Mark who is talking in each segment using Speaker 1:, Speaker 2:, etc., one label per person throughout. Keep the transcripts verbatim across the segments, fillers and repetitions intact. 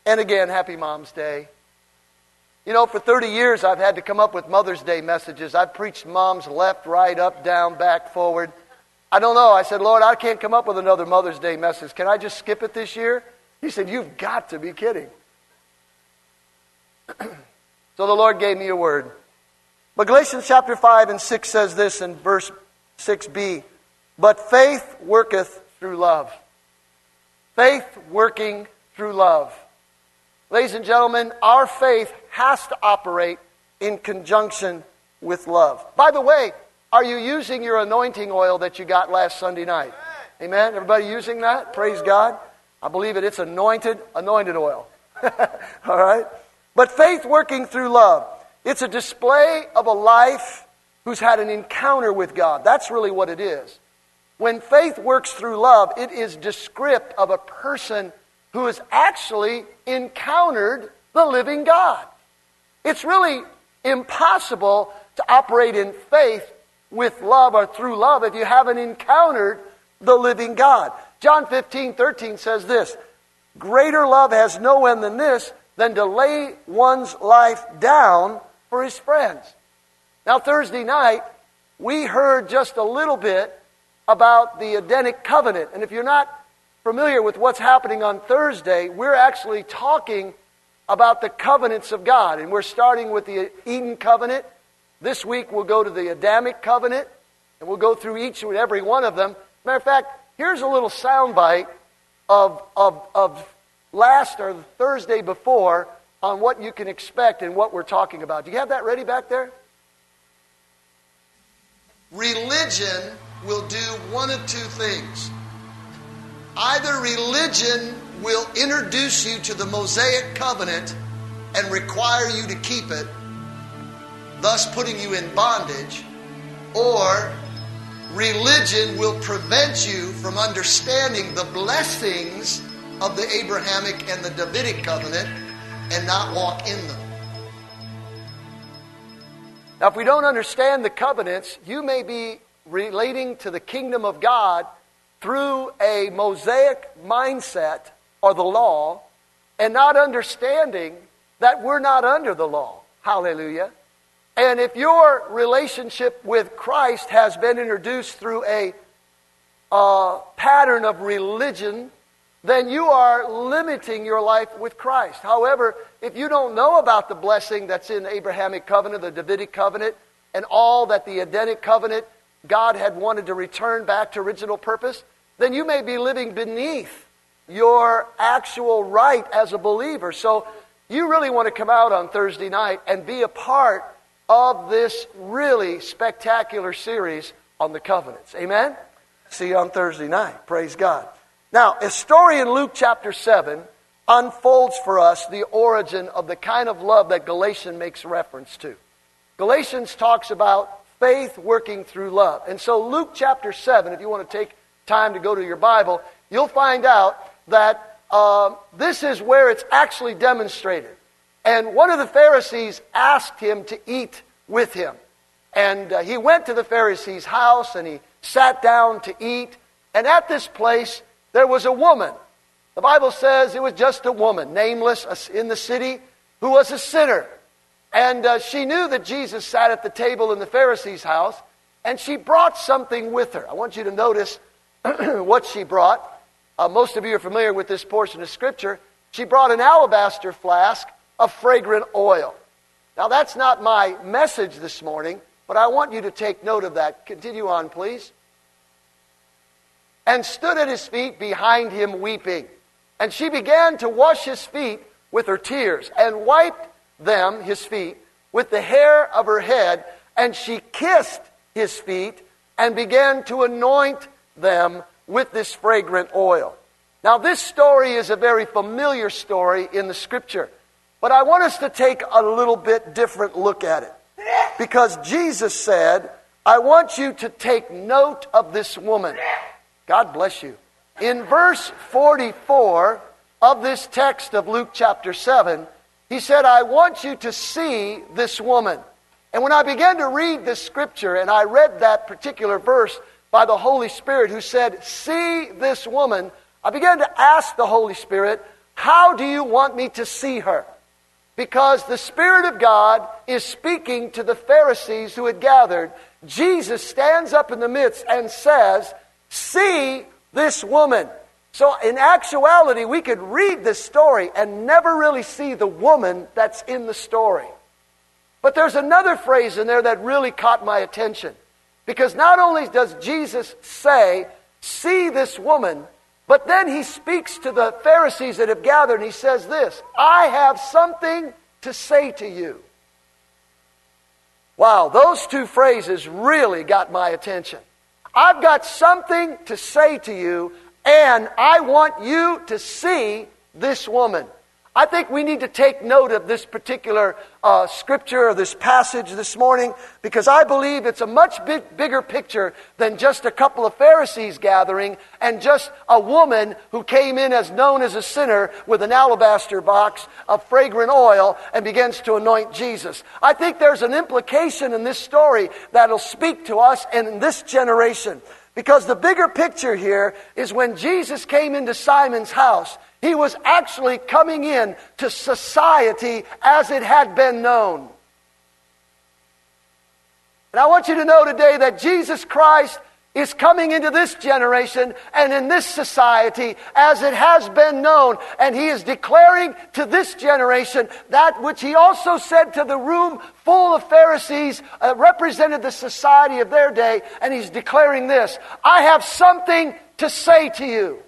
Speaker 1: And again, happy Mom's Day. You know, for thirty years I've had to come up with Mother's Day messages. I've preached moms left, right, up, down, back, forward. I don't know. I said, Lord, I can't come up with another Mother's Day message. Can I just skip it this year? He said, you've got to be kidding. So the Lord gave me a word. But Galatians chapter five and six says this in verse six b. But faith worketh through love. Faith working through love. Ladies and gentlemen, our faith has to operate in conjunction with love. By the way, are you using your anointing oil that you got last Sunday night? Amen? Everybody using that? Praise God. I believe it. It's anointed, anointed oil. All right? But faith working through love. It's a display of a life who's had an encounter with God. That's really what it is. When faith works through love, it is descriptive of a person who has actually encountered the living God. It's really impossible to operate in faith with love or through love if you haven't encountered the living God. John fifteen thirteen says this, greater love has no end than this, than to lay one's life down for his friends. Now, Thursday night, we heard just a little bit about the Edenic covenant. And if you're not familiar with what's happening on Thursday, we're actually talking about the covenants of God. And we're starting with the Eden covenant. This week we'll go to the Adamic covenant, and we'll go through each and every one of them. Matter of fact, here's a little soundbite of, of, of last or Thursday before on what you can expect and what we're talking about. Do you have that ready back there? Religion will do one of two things. Either religion will introduce you to the Mosaic covenant and require you to keep it, thus putting you in bondage, or religion will prevent you from understanding the blessings of the Abrahamic and the Davidic covenant and not walk in them. Now, if we don't understand the covenants, you may be relating to the kingdom of God through a Mosaic mindset or the law and not understanding that we're not under the law. Hallelujah. And if your relationship with Christ has been introduced through a uh, pattern of religion, then you are limiting your life with Christ. However, if you don't know about the blessing that's in the Abrahamic covenant, the Davidic covenant, and all that the Edenic covenant God had wanted to return back to original purpose, then you may be living beneath your actual right as a believer. So you really want to come out on Thursday night and be a part of this really spectacular series on the covenants. Amen? See you on Thursday night. Praise God. Now, a story in Luke chapter seven unfolds for us the origin of the kind of love that Galatians makes reference to. Galatians talks about faith working through love. And so Luke chapter seven, if you want to take time to go to your Bible, you'll find out that uh, this is where it's actually demonstrated. And one of the Pharisees asked him to eat with him. And uh, he went to the Pharisee's house and he sat down to eat. And at this place, there was a woman. The Bible says it was just a woman, nameless, in the city, who was a sinner. And uh, she knew that Jesus sat at the table in the Pharisee's house, and she brought something with her. I want you to notice what she brought. Uh, most of you are familiar with this portion of Scripture. She brought an alabaster flask of fragrant oil. Now, that's not my message this morning, but I want you to take note of that. Continue on, please. And stood at his feet behind him weeping. And she began to wash his feet with her tears, and wiped them, his feet, with the hair of her head, and she kissed his feet, and began to anoint them with this fragrant oil. Now, this story is a very familiar story in the Scripture, but I want us to take a little bit different look at it. Because Jesus said, I want you to take note of this woman. God bless you. In verse forty-four of this text of Luke chapter seven, he said, I want you to see this woman. And when I began to read this scripture, and I read that particular verse by the Holy Spirit who said, see this woman, I began to ask the Holy Spirit, how do you want me to see her? Because the Spirit of God is speaking to the Pharisees who had gathered. Jesus stands up in the midst and says, see this woman. So in actuality, we could read this story and never really see the woman that's in the story. But there's another phrase in there that really caught my attention. Because not only does Jesus say, see this woman, but then he speaks to the Pharisees that have gathered and he says this, I have something to say to you. Wow, those two phrases really got my attention. I've got something to say to you, and I want you to see this woman. I think we need to take note of this particular uh, scripture or this passage this morning, because I believe it's a much big, bigger picture than just a couple of Pharisees gathering and just a woman who came in as known as a sinner with an alabaster box of fragrant oil and begins to anoint Jesus. I think there's an implication in this story that'll speak to us and in this generation. Because the bigger picture here is when Jesus came into Simon's house, he was actually coming in to society as it had been known. And I want you to know today that Jesus Christ is coming into this generation and in this society as it has been known. And he is declaring to this generation that which he also said to the room full of Pharisees, uh, represented the society of their day. And he's declaring this, I have something to say to you.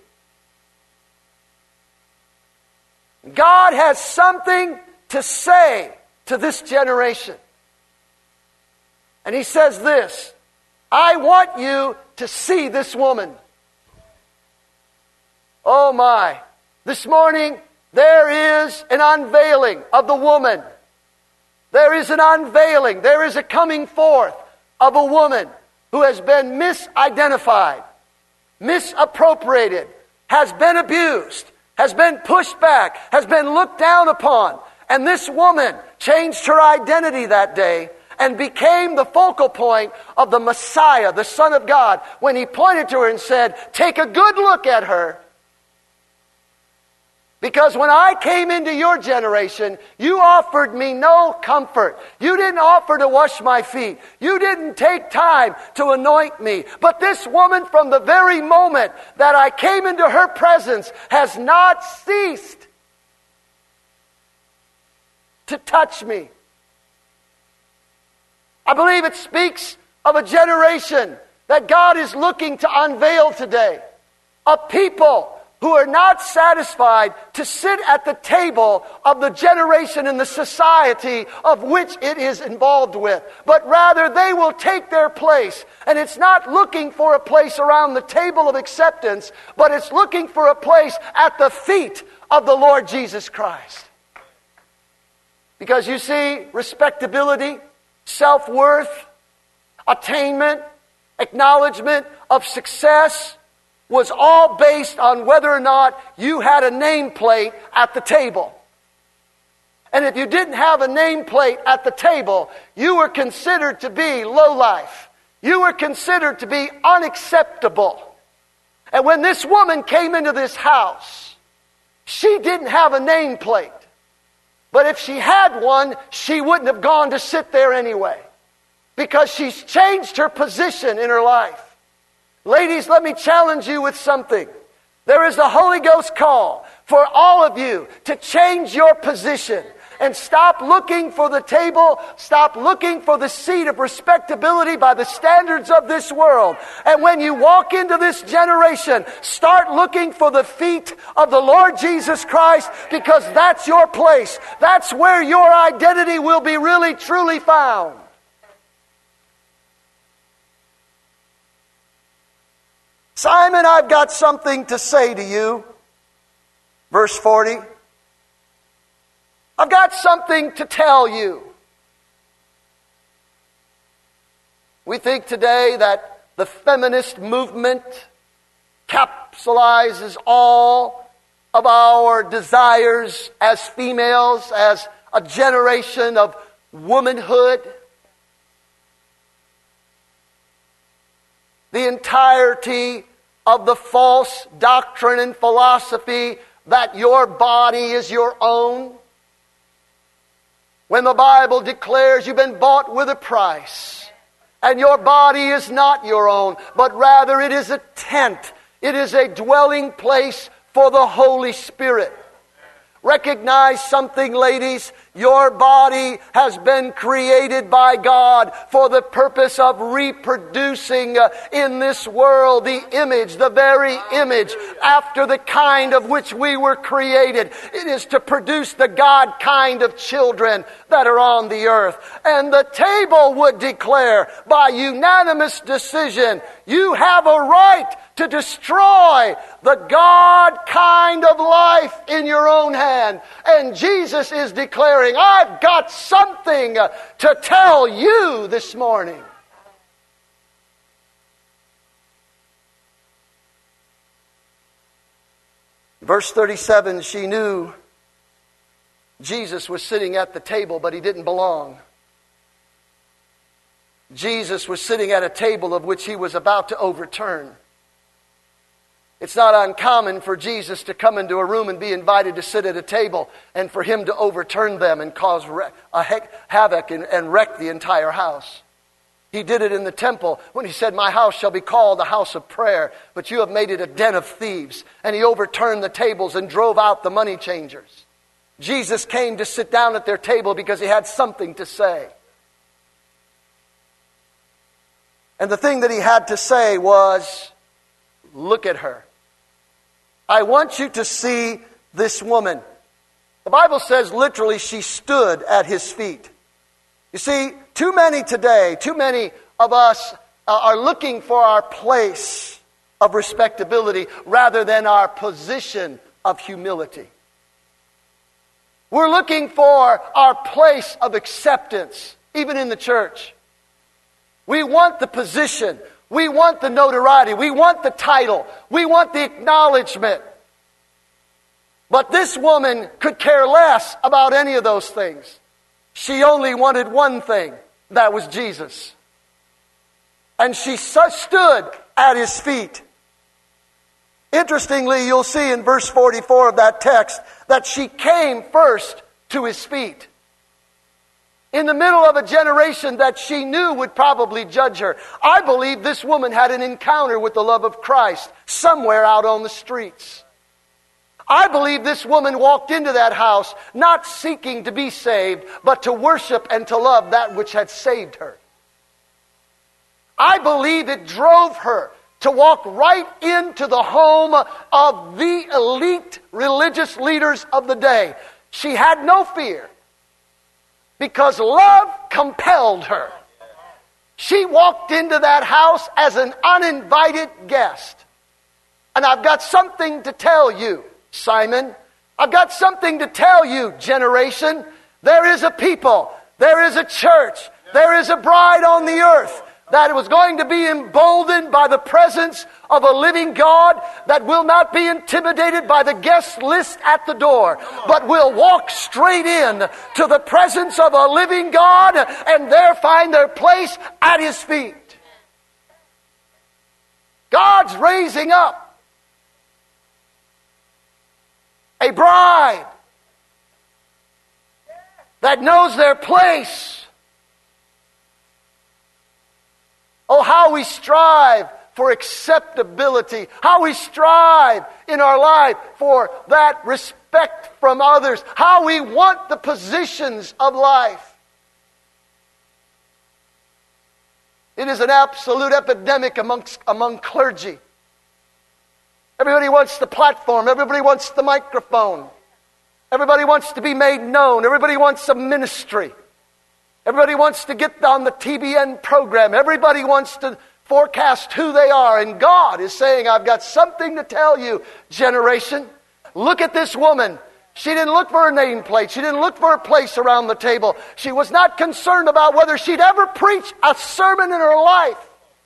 Speaker 1: God has something to say to this generation. And he says this, I want you to see this woman. Oh my. This morning, there is an unveiling of the woman. There is an unveiling. There is a coming forth of a woman who has been misidentified, misappropriated, has been abused, has been pushed back, has been looked down upon. And this woman changed her identity that day and became the focal point of the Messiah, the Son of God, when he pointed to her and said, take a good look at her. Because when I came into your generation, you offered me no comfort. You didn't offer to wash my feet. You didn't take time to anoint me. But this woman, from the very moment that I came into her presence, has not ceased to touch me. I believe it speaks of a generation that God is looking to unveil today. A people who are not satisfied to sit at the table of the generation and the society of which it is involved with, but rather they will take their place. And it's not looking for a place around the table of acceptance, but it's looking for a place at the feet of the Lord Jesus Christ. Because you see, respectability, self-worth, attainment, acknowledgement of success was all based on whether or not you had a nameplate at the table. And if you didn't have a nameplate at the table, you were considered to be low life. You were considered to be unacceptable. And when this woman came into this house, she didn't have a nameplate. But if she had one, she wouldn't have gone to sit there anyway. Because she's changed her position in her life. Ladies, let me challenge you with something. There is a Holy Ghost call for all of you to change your position and stop looking for the table, stop looking for the seat of respectability by the standards of this world. And when you walk into this generation, start looking for the feet of the Lord Jesus Christ, because that's your place. That's where your identity will be really, truly found. Simon, I've got something to say to you. Verse forty. I've got something to tell you. We think today that the feminist movement capsulizes all of our desires as females, as a generation of womanhood. The entirety of the false doctrine and philosophy that your body is your own? When the Bible declares you've been bought with a price, and your body is not your own, but rather it is a tent. It is a dwelling place for the Holy Spirit. Recognize something, ladies. Your body has been created by God for the purpose of reproducing uh, in this world the image, the very image after the kind of which we were created. It is to produce the God kind of children that are on the earth. And the table would declare by unanimous decision, you have a right to destroy the God kind of life in your own hand. And Jesus is declaring, I've got something to tell you this morning. Verse thirty-seven, she knew Jesus was sitting at the table, but he didn't belong. Jesus was sitting at a table of which he was about to overturn. It's not uncommon for Jesus to come into a room and be invited to sit at a table and for him to overturn them and cause a havoc and, and wreck the entire house. He did it in the temple when he said, my house shall be called a house of prayer, but you have made it a den of thieves. And he overturned the tables and drove out the money changers. Jesus came to sit down at their table because he had something to say. And the thing that he had to say was, look at her. I want you to see this woman. The Bible says literally she stood at his feet. You see, too many today, too many of us are looking for our place of respectability rather than our position of humility. We're looking for our place of acceptance, even in the church. We want the position. We want the notoriety. We want the title. We want the acknowledgement. But this woman could care less about any of those things. She only wanted one thing. That was Jesus. And she stood at his feet. Interestingly, you'll see in verse forty-four of that text that she came first to his feet. In the middle of a generation that she knew would probably judge her. I believe this woman had an encounter with the love of Christ somewhere out on the streets. I believe this woman walked into that house not seeking to be saved, but to worship and to love that which had saved her. I believe it drove her to walk right into the home of the elite religious leaders of the day. She had no fear. Because love compelled her. She walked into that house as an uninvited guest. And I've got something to tell you, Simon. I've got something to tell you, generation. There is a people. There is a church. There is a bride on the earth that was going to be emboldened by the presence of a living God, that will not be intimidated by the guest list at the door, but will walk straight in to the presence of a living God and there find their place at his feet. God's raising up a bride that knows their place. Oh, how we strive for acceptability. How we strive in our life for that respect from others. How we want the positions of life. It is an absolute epidemic amongst, among clergy. Everybody wants the platform. Everybody wants the microphone. Everybody wants to be made known. Everybody wants a ministry. Everybody wants to get on the T B N program. Everybody wants to forecast who they are. And God is saying, I've got something to tell you, generation. Look at this woman. She didn't look for a nameplate. She didn't look for a place around the table. She was not concerned about whether she'd ever preach a sermon in her life.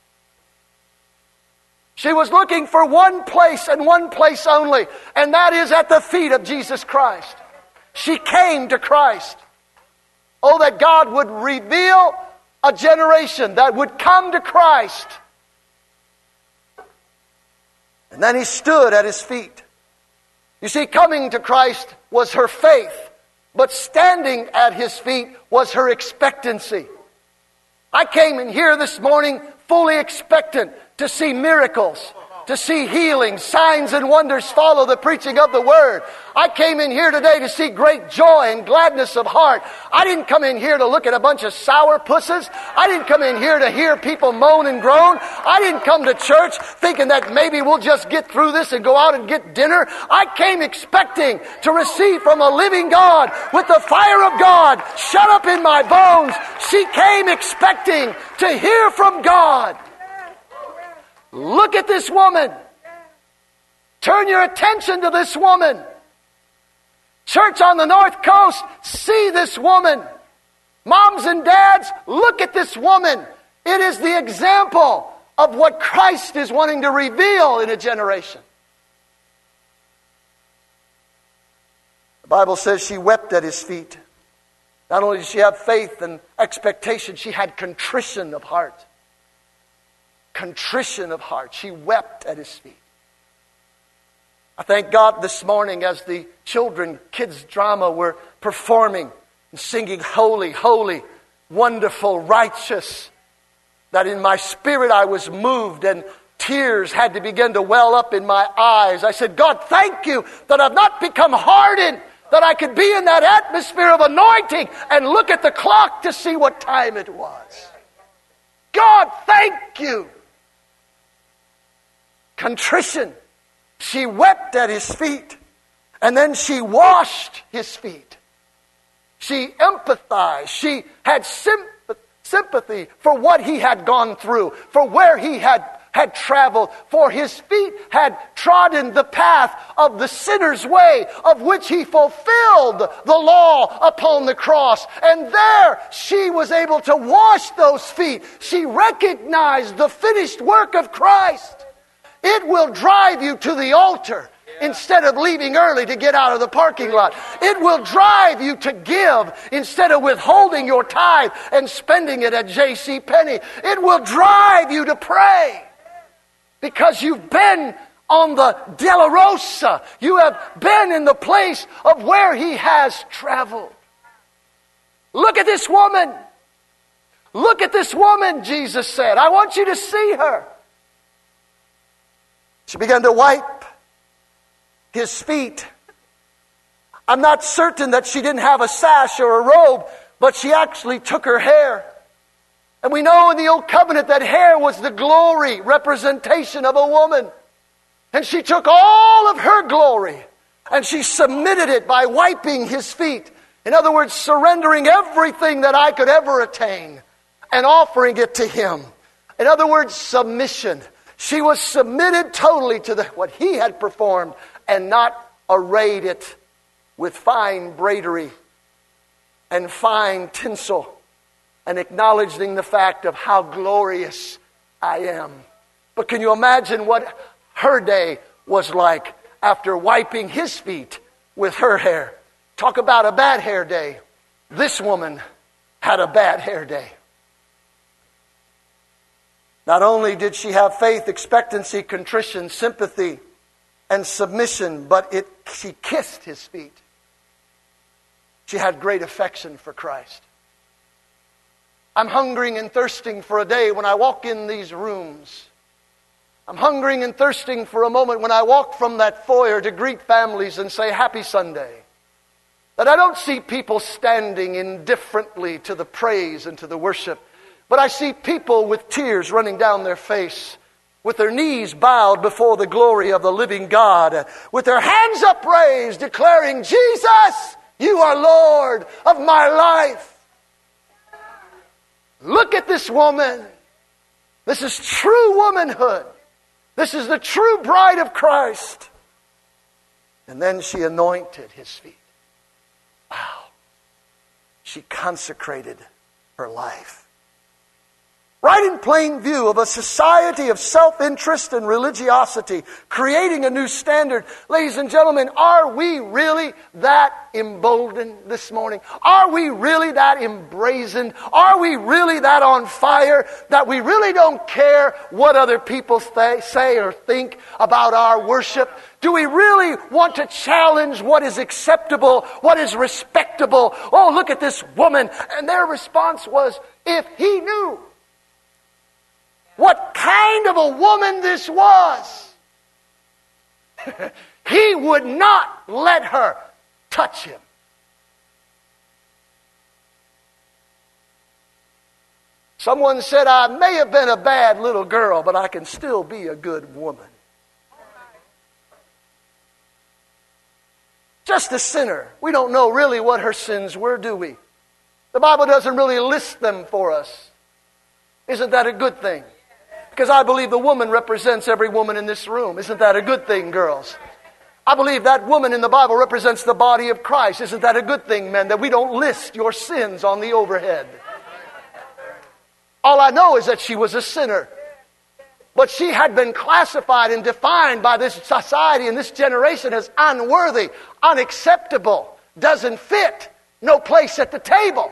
Speaker 1: She was looking for one place and one place only, and that is at the feet of Jesus Christ. She came to Christ. Oh, that God would reveal a generation that would come to Christ. And then he stood at his feet. You see, coming to Christ was her faith, but standing at His feet was her expectancy. I came in here this morning fully expectant to see miracles, to see healing, signs and wonders follow the preaching of the Word. I came in here today to see great joy and gladness of heart. I didn't come in here to look at a bunch of sour pusses. I didn't come in here to hear people moan and groan. I didn't come to church thinking that maybe we'll just get through this and go out and get dinner. I came expecting to receive from a living God with the fire of God shut up in my bones. She came expecting to hear from God. Look at this woman. Turn your attention to this woman. Church on the North Coast, see this woman. Moms and dads, look at this woman. It is the example of what Christ is wanting to reveal in a generation. The Bible says she wept at His feet. Not only did she have faith and expectation, she had contrition of heart. Contrition of heart. She wept at His feet. I thank God this morning as the children, kids drama were performing and singing holy, holy, wonderful, righteous, that in my spirit I was moved and tears had to begin to well up in my eyes. I said, God, thank you that I've not become hardened, that I could be in that atmosphere of anointing and look at the clock to see what time it was. God, thank you. Contrition. She wept at His feet, and then she washed His feet. She empathized. She had sympathy for what He had gone through, for where He had, had traveled, for His feet had trodden the path of the sinner's way, of which He fulfilled the law upon the cross. And there she was able to wash those feet. She recognized the finished work of Christ. It will drive you to the altar instead of leaving early to get out of the parking lot. It will drive you to give instead of withholding your tithe and spending it at J C Penney. It will drive you to pray because you've been on the Dolorosa. You have been in the place of where He has traveled. Look at this woman. Look at this woman, Jesus said. I want you to see her. She began to wipe His feet. I'm not certain that she didn't have a sash or a robe, but she actually took her hair. And we know in the Old Covenant that hair was the glory representation of a woman. And she took all of her glory and she submitted it by wiping His feet. In other words, surrendering everything that I could ever attain and offering it to Him. In other words, submission. She was submitted totally to the, what He had performed and not arrayed it with fine bradery and fine tinsel and acknowledging the fact of how glorious I am. But can you imagine what her day was like after wiping His feet with her hair? Talk about a bad hair day. This woman had a bad hair day. Not only did she have faith, expectancy, contrition, sympathy, and submission, but it, she kissed His feet. She had great affection for Christ. I'm hungering and thirsting for a day when I walk in these rooms. I'm hungering and thirsting for a moment when I walk from that foyer to greet families and say, Happy Sunday. That I don't see people standing indifferently to the praise and to the worship, but I see people with tears running down their face, with their knees bowed before the glory of the living God, with their hands upraised, declaring, Jesus, you are Lord of my life. Look at this woman. This is true womanhood. This is the true bride of Christ. And then she anointed His feet. Wow. She consecrated her life. Right in plain view of a society of self-interest and religiosity, creating a new standard. Ladies and gentlemen, are we really that emboldened this morning? Are we really that embrazened? Are we really that on fire that we really don't care what other people th- say or think about our worship? Do we really want to challenge what is acceptable, what is respectable? Oh, look at this woman. And their response was, if he knew what kind of a woman this was, he would not let her touch him. Someone said, I may have been a bad little girl, but I can still be a good woman. Just a sinner. We don't know really what her sins were, do we? The Bible doesn't really list them for us. Isn't that a good thing? Because I believe the woman represents every woman in this room. Isn't that a good thing, girls? I believe that woman in the Bible represents the body of Christ. Isn't that a good thing, men, that we don't list your sins on the overhead? All I know is that she was a sinner. But she had been classified and defined by this society and this generation as unworthy, unacceptable, doesn't fit, no place at the table.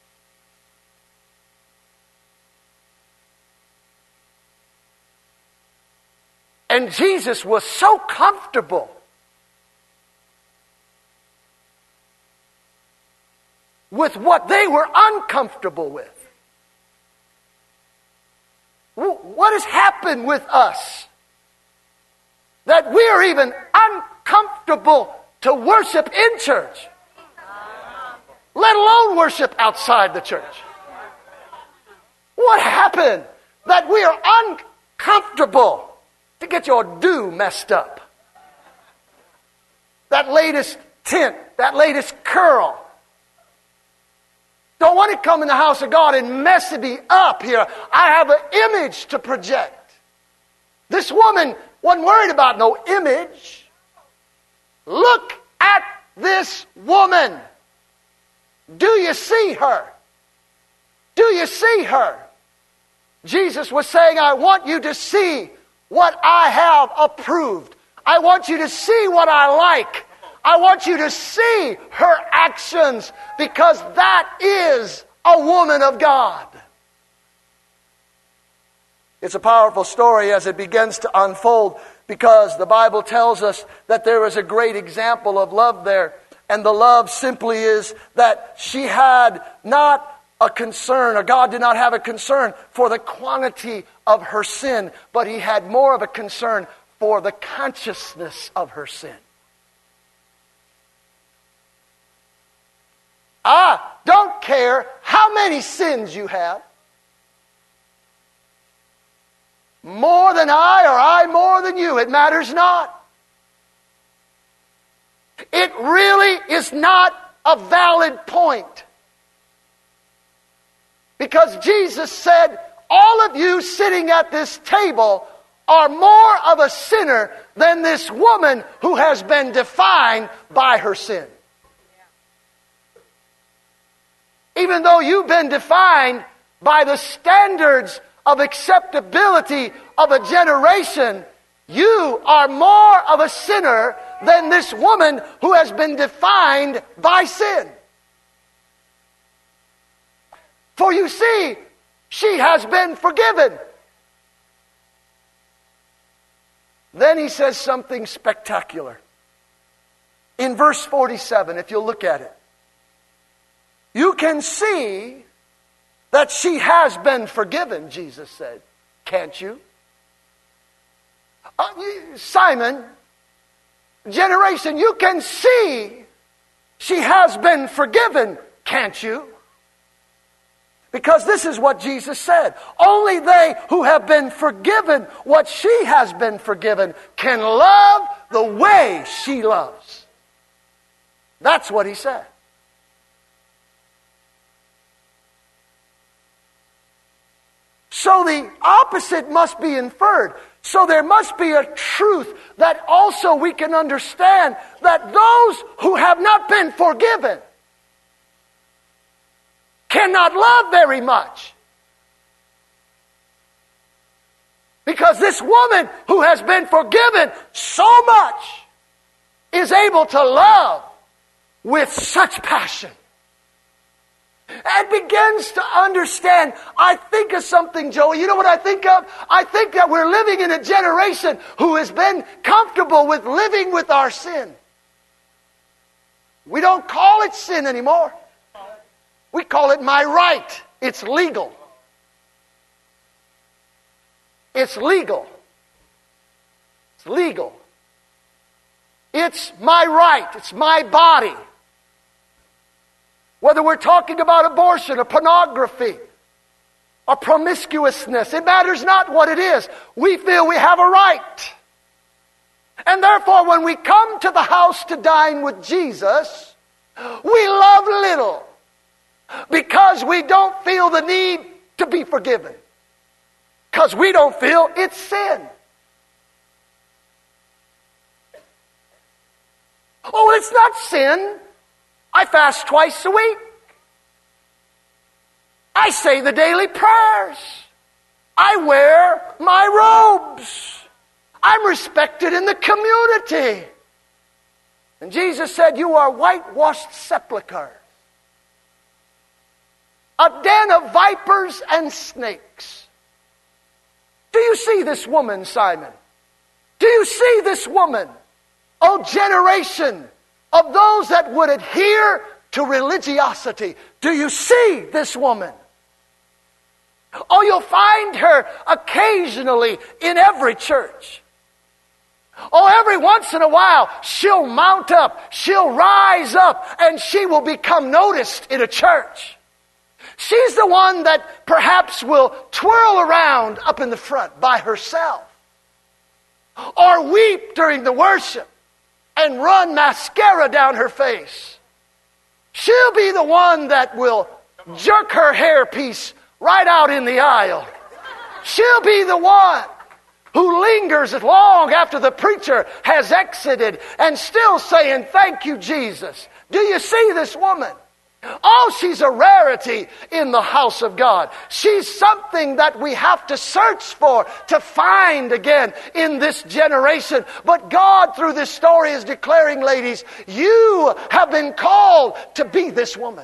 Speaker 1: And Jesus was so comfortable with what they were uncomfortable with. What has happened with us that we are even uncomfortable to worship in church, let alone worship outside the church? What happened that we are uncomfortable to get your do messed up? That latest tint, that latest curl. Don't want to come in the house of God and mess me up here. I have an image to project. This woman wasn't worried about no image. Look at this woman. Do you see her? Do you see her? Jesus was saying, I want you to see what I have approved. I want you to see what I like. I want you to see her actions, because that is a woman of God. It's a powerful story as it begins to unfold, because the Bible tells us that there is a great example of love there. And the love simply is that she had not a concern, or God did not have a concern for the quantity of her sin, but He had more of a concern for the consciousness of her sin. I don't care how many sins you have. More than I, or I more than you. It matters not. It really is not a valid point. Because Jesus said, all of you sitting at this table are more of a sinner than this woman who has been defined by her sin. Even though you've been defined by the standards of acceptability of a generation, you are more of a sinner than this woman who has been defined by sin. For you see, she has been forgiven. Then he says something spectacular. In verse forty-seven, if you'll look at it. You can see that she has been forgiven, Jesus said. Can't you? Uh, Simon, generation, you can see she has been forgiven, can't you? Because this is what Jesus said. Only they who have been forgiven what she has been forgiven can love the way she loves. That's what he said. So the opposite must be inferred. So there must be a truth that also we can understand, that those who have not been forgiven cannot love very much. Because this woman who has been forgiven so much is able to love with such passion. and begins to understand. I think of something, Joey. You know what I think of? I think that we're living in a generation who has been comfortable with living with our sin. We don't call it sin anymore. We call it my right. It's legal. It's legal. It's legal. It's my right. It's my body. Whether we're talking about abortion or pornography or promiscuousness, it matters not what it is. We feel we have a right. And therefore, when we come to the house to dine with Jesus, we love little because we don't feel the need to be forgiven. Because we don't feel it's sin. Oh, it's not sin. I fast twice a week. I say the daily prayers. I wear my robes. I'm respected in the community. And Jesus said, you are whitewashed sepulchres, a den of vipers and snakes. Do you see this woman, Simon? Do you see this woman? O generation of those that would adhere to religiosity. Do you see this woman? Oh, you'll find her occasionally in every church. Oh, every once in a while, she'll mount up, she'll rise up, and she will become noticed in a church. She's the one that perhaps will twirl around up in the front by herself, or weep during the worship and run mascara down her face. She'll be the one that will jerk her hairpiece right out in the aisle. She'll be the one who lingers long after the preacher has exited and still saying, thank you, Jesus. Do you see this woman? Oh, she's a rarity in the house of God. She's something that we have to search for, to find again in this generation. But God, through this story, is declaring, ladies, you have been called to be this woman.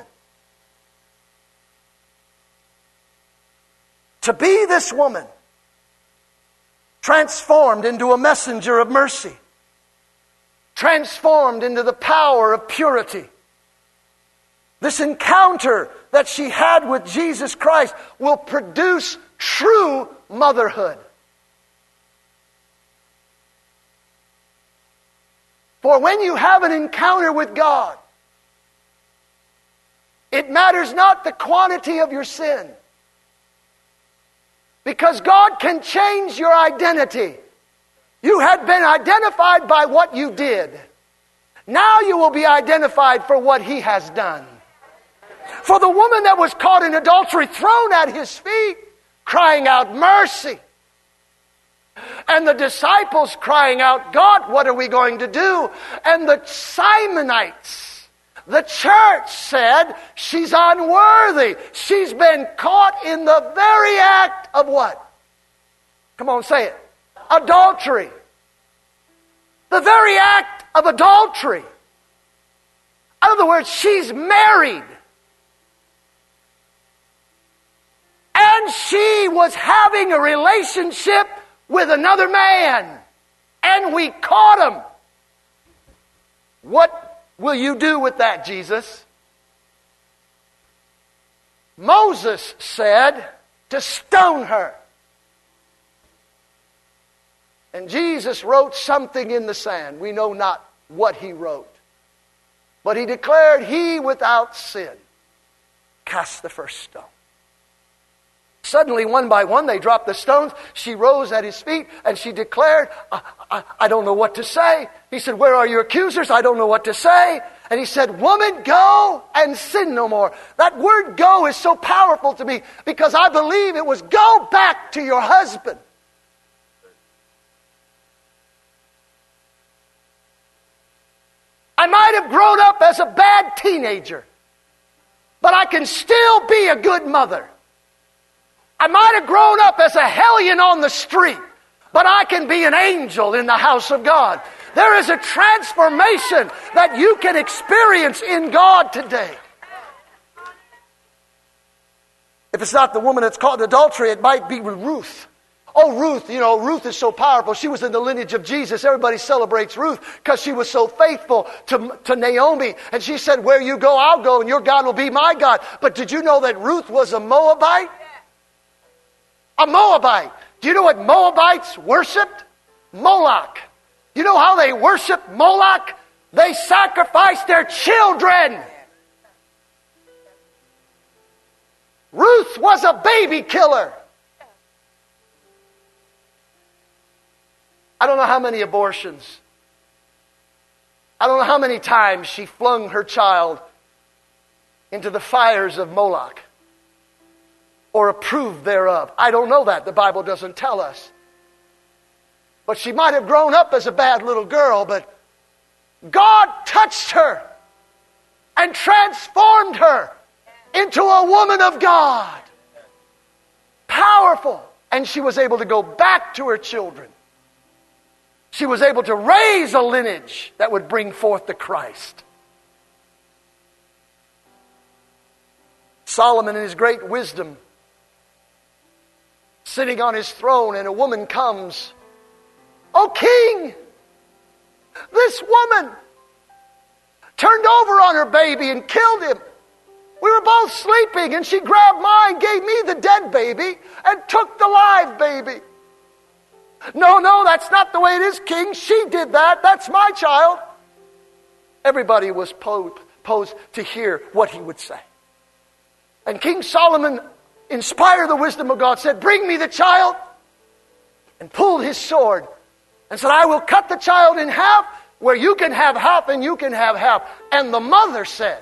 Speaker 1: To be this woman, transformed into a messenger of mercy, transformed into the power of purity. This encounter that she had with Jesus Christ will produce true motherhood. For when you have an encounter with God, it matters not the quantity of your sin. Because God can change your identity. You had been identified by what you did. Now you will be identified for what He has done. For the woman that was caught in adultery, thrown at His feet, crying out, mercy. And the disciples crying out, God, what are we going to do? And the Simonites, the church said, she's unworthy. She's been caught in the very act of what? Come on, say it. Adultery. The very act of adultery. In other words, she's married. And she was having a relationship with another man. And we caught him. What will you do with that, Jesus? Moses said to stone her. And Jesus wrote something in the sand. We know not what He wrote. But He declared, he without sin cast the first stone. Suddenly, one by one, they dropped the stones. She rose at His feet and she declared, I, I, I don't know what to say. He said, where are your accusers? I don't know what to say. And He said, woman, go and sin no more. That word go is so powerful to me because I believe it was go back to your husband. I might have grown up as a bad teenager, but I can still be a good mother. I might have grown up as a hellion on the street, but I can be an angel in the house of God. There is a transformation that you can experience in God today. If it's not the woman that's caught in adultery, it might be with Ruth. Oh, Ruth, you know, Ruth is so powerful. She was in the lineage of Jesus. Everybody celebrates Ruth because she was so faithful to, to Naomi. And she said, where you go, I'll go, and your God will be my God. But did you know that Ruth was a Moabite? A Moabite. Do you know what Moabites worshipped? Moloch. You know how they worshiped Moloch? They sacrificed their children. Ruth was a baby killer. I don't know how many abortions. I don't know how many times she flung her child into the fires of Moloch or approved thereof. I don't know that. The Bible doesn't tell us. But she might have grown up as a bad little girl, but God touched her and transformed her into a woman of God. Powerful. And she was able to go back to her children. She was able to raise a lineage that would bring forth the Christ. Solomon in his great wisdom, sitting on his throne, and a woman comes. "O king, this woman turned over on her baby and killed him. We were both sleeping, and she grabbed mine, gave me the dead baby, and took the live baby." "No, no, that's not the way it is, king. She did that. That's my child." Everybody was po- posed to hear what he would say. And King Solomon, inspired the wisdom of God, said, "Bring me the child," and pulled his sword and said, "I will cut the child in half, where you can have half and you can have half." And the mother said,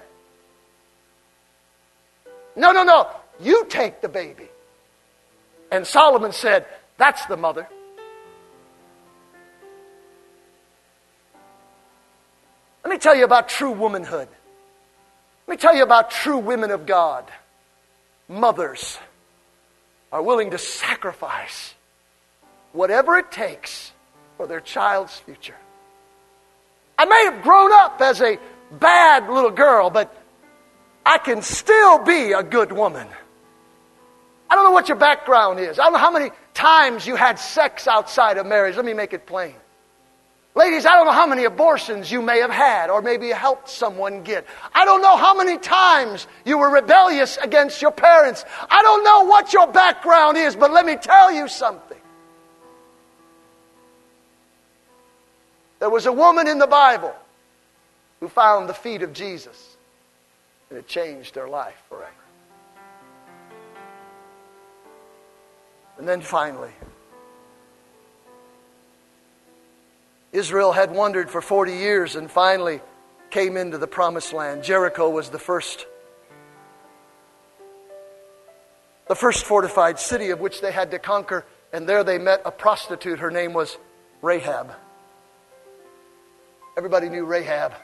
Speaker 1: "No, no, no, you take the baby." And Solomon said, "That's the mother." Let me tell you about true womanhood. Let me tell you about true women of God. Mothers are willing to sacrifice whatever it takes for their child's future. I may have grown up as a bad little girl, but I can still be a good woman. I don't know what your background is. I don't know how many times you had sex outside of marriage. Let me make it plain. Ladies, I don't know how many abortions you may have had or maybe you helped someone get. I don't know how many times you were rebellious against your parents. I don't know what your background is, but let me tell you something. There was a woman in the Bible who found the feet of Jesus, and it changed their life forever. And then finally, Israel had wandered for forty years and finally came into the promised land. Jericho was the first, the first fortified city of which they had to conquer, and there they met a prostitute. Her name was Rahab. Everybody knew Rahab.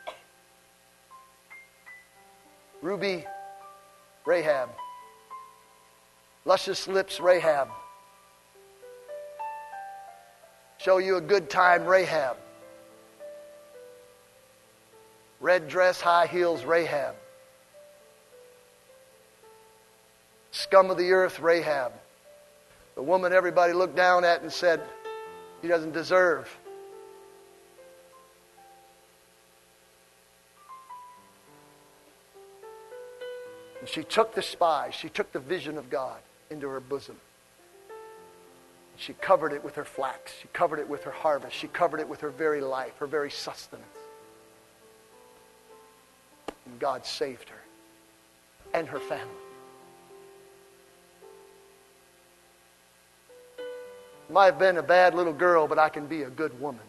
Speaker 1: Ruby Rahab. Luscious lips Rahab. Show you a good time Rahab. Red dress, high heels Rahab. Scum of the earth Rahab. The woman everybody looked down at and said, "He doesn't deserve." And she took the spy, she took the vision of God into her bosom. She covered it with her flax. She covered it with her harvest. She covered it with her very life, her very sustenance. And God saved her and her family. Might have been a bad little girl, but I can be a good woman.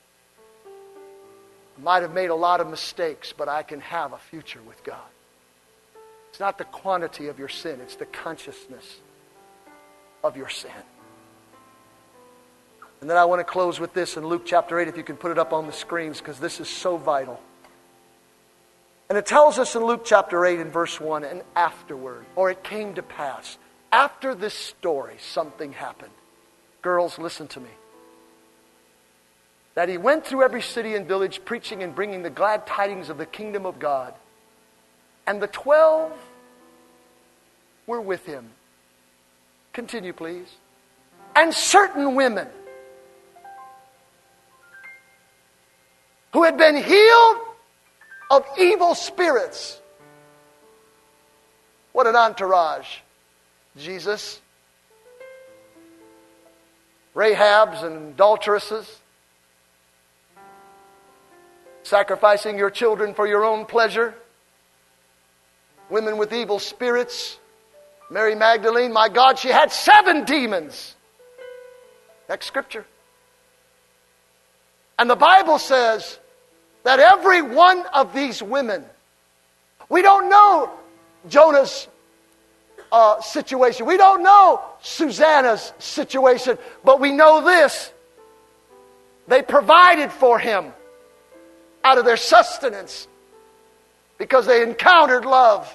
Speaker 1: I might have made a lot of mistakes, but I can have a future with God. It's not the quantity of your sin, it's the consciousness of your sin. And then I want to close with this in Luke chapter eight, if you can put it up on the screens, because this is so vital. And it tells us in Luke chapter eight in verse one, and afterward, or it came to pass, after this story, something happened. Girls, listen to me. That he went through every city and village, preaching and bringing the glad tidings of the kingdom of God. And the twelve were with him. Continue, please. And certain women who had been healed of evil spirits. What an entourage. Jesus, Rahabs and adulteresses, sacrificing your children for your own pleasure, women with evil spirits, Mary Magdalene, my God, she had seven demons. Next scripture. And the Bible says that every one of these women, we don't know Jonah's uh, situation. We don't know Susanna's situation. But we know this. They provided for him out of their sustenance because they encountered love.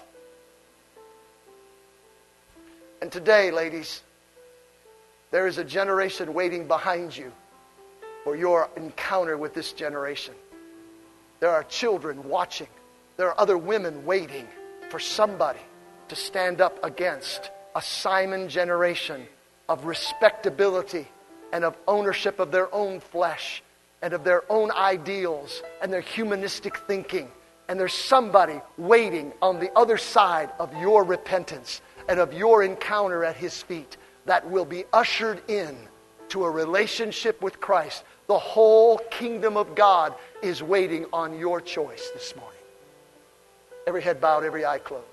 Speaker 1: And today, ladies, there is a generation waiting behind you for your encounter with this generation. There are children watching. There are other women waiting for somebody to stand up against a Simon generation of respectability and of ownership of their own flesh and of their own ideals and their humanistic thinking. And there's somebody waiting on the other side of your repentance and of your encounter at his feet that will be ushered in to a relationship with Christ. The whole kingdom of God is waiting on your choice this morning. Every head bowed, every eye closed.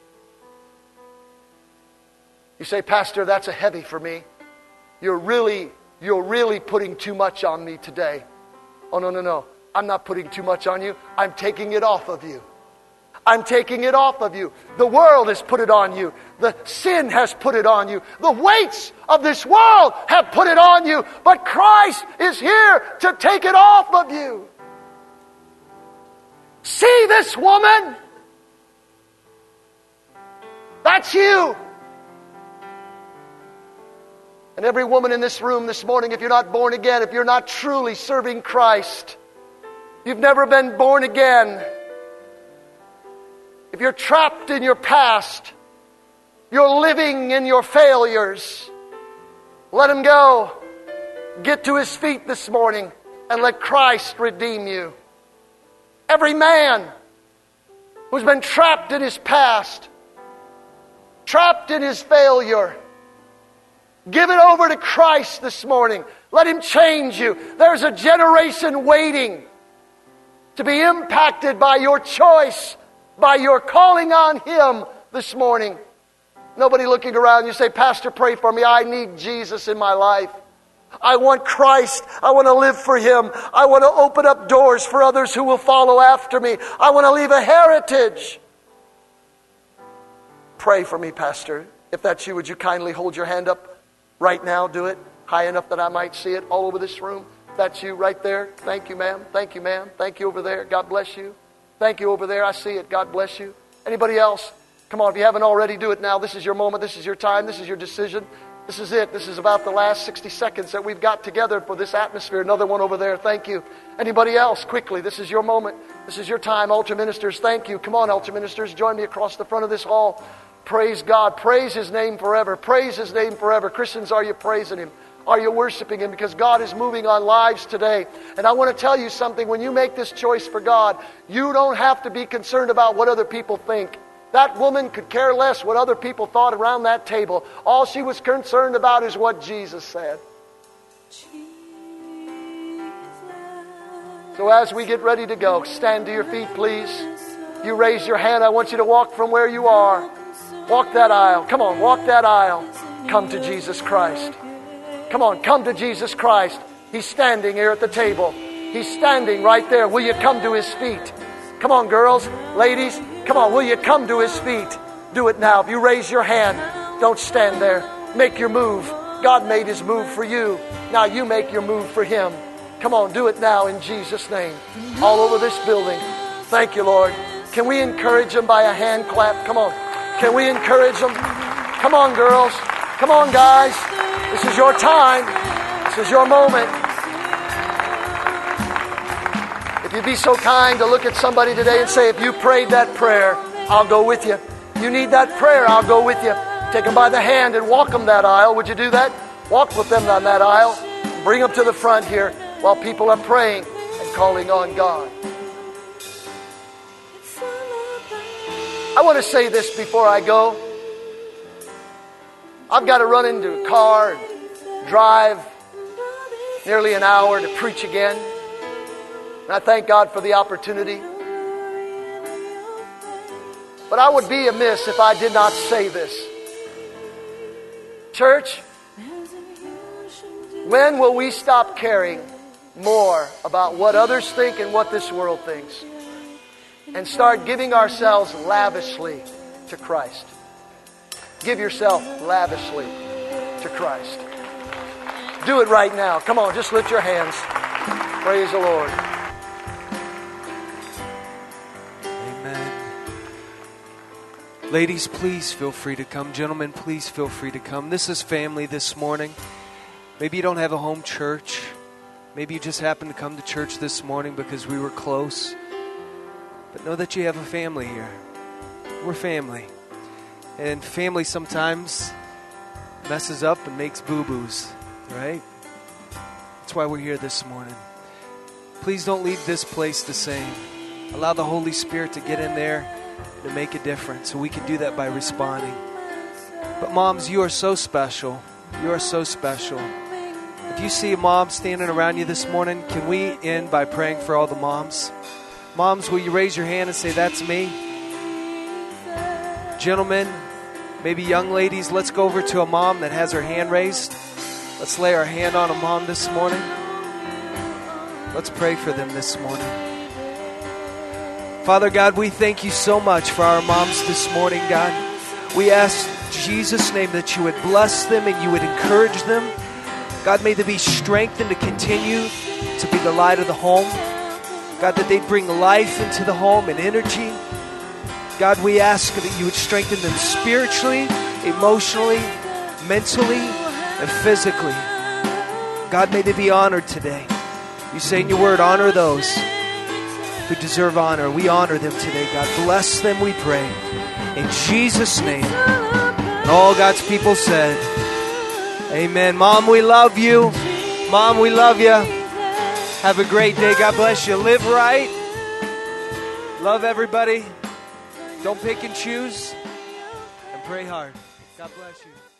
Speaker 1: You say, Pastor, that's a heavy for me. You're really, you're really putting too much on me today. Oh, no, no, no. I'm not putting too much on you. I'm taking it off of you. I'm taking it off of you. The world has put it on you. The sin has put it on you. The weights of this world have put it on you. But Christ is here to take it off of you. See this woman? That's you. And every woman in this room this morning, if you're not born again, if you're not truly serving Christ, you've never been born again, if you're trapped in your past, you're living in your failures, let him go. Get to his feet this morning and let Christ redeem you. Every man who's been trapped in his past, trapped in his failure, give it over to Christ this morning. Let him change you. There's a generation waiting to be impacted by your choice, by your calling on him this morning. Nobody looking around. You say, Pastor, pray for me. I need Jesus in my life. I want Christ. I want to live for him. I want to open up doors for others who will follow after me. I want to leave a heritage. Pray for me, Pastor. If that's you, would you kindly hold your hand up right now? Do it high enough that I might see it all over this room. That's you right there. Thank you, ma'am. Thank you, ma'am. Thank you over there. God bless you. Thank you over there. I see it. God bless you. Anybody else? Come on, if you haven't already, do it now. This is your moment. This is your time. This is your decision. This is it. This is about the last sixty seconds that we've got together for this atmosphere. Another one over there. Thank you. Anybody else? Quickly. This is your moment. This is your time. Altar ministers, thank you. Come on, altar ministers. Join me across the front of this hall. Praise God. Praise his name forever. Praise his name forever. Christians, are you praising him? Are you worshiping him? Because God is moving on lives today. And I want to tell you something. When you make this choice for God, you don't have to be concerned about what other people think. That woman could care less what other people thought around that table. All she was concerned about is what Jesus said. So as we get ready to go, stand to your feet, please. You raise your hand. I want you to walk from where you are. Walk that aisle. Come on, walk that aisle. Come to Jesus Christ. Come on, come to Jesus Christ. He's standing here at the table. He's standing right there. Will you come to his feet? Come on, girls, ladies. Come on, will you come to his feet? Do it now. If you raise your hand, don't stand there. Make your move. God made his move for you. Now you make your move for him. Come on, do it now in Jesus' name. All over this building. Thank you, Lord. Can we encourage them by a hand clap? Come on. Can we encourage them? Come on, girls. Come on, guys. This is your time. This is your moment. If you'd be so kind to look at somebody today and say, if you prayed that prayer, I'll go with you. You need that prayer, I'll go with you. Take them by the hand and walk them that aisle. Would you do that? Walk with them on that aisle. Bring them to the front here while people are praying and calling on God. I want to say this before I go. I've got to run into a car and drive nearly an hour to preach again. And I thank God for the opportunity. But I would be amiss if I did not say this. Church, when will we stop caring more about what others think and what this world thinks and start giving ourselves lavishly to Christ? Give yourself lavishly to Christ. Do it right now. Come on, just lift your hands. Praise the Lord.
Speaker 2: Ladies, please feel free to come. Gentlemen, please feel free to come. This is family this morning. Maybe you don't have a home church. Maybe you just happen to come to church this morning because we were close. But know that you have a family here. We're family. And family sometimes messes up and makes boo-boos, right? That's why we're here this morning. Please don't leave this place the same. Allow the Holy Spirit to get in there to make a difference. So we can do that by responding. But moms, you are so special. You are so special. If you see a mom standing around you this morning, can we end by praying for all the moms? Moms, will you raise your hand and say, that's me? Gentlemen, maybe young ladies, let's go over to a mom that has her hand raised. Let's lay our hand on a mom this morning. Let's pray for them this morning. Father God, we thank you so much for our moms this morning, God. We ask in Jesus' name that you would bless them and you would encourage them. God, may they be strengthened to continue to be the light of the home. God, that they'd bring life into the home and energy. God, we ask that you would strengthen them spiritually, emotionally, mentally, and physically. God, may they be honored today. You say in your word, honor those who deserve honor. We honor them today, God. Bless them, we pray. In Jesus' name. And all God's people said, amen. Mom, we love you. Mom, we love you. Have a great day. God bless you. Live right. Love everybody. Don't pick and choose. And pray hard. God bless you.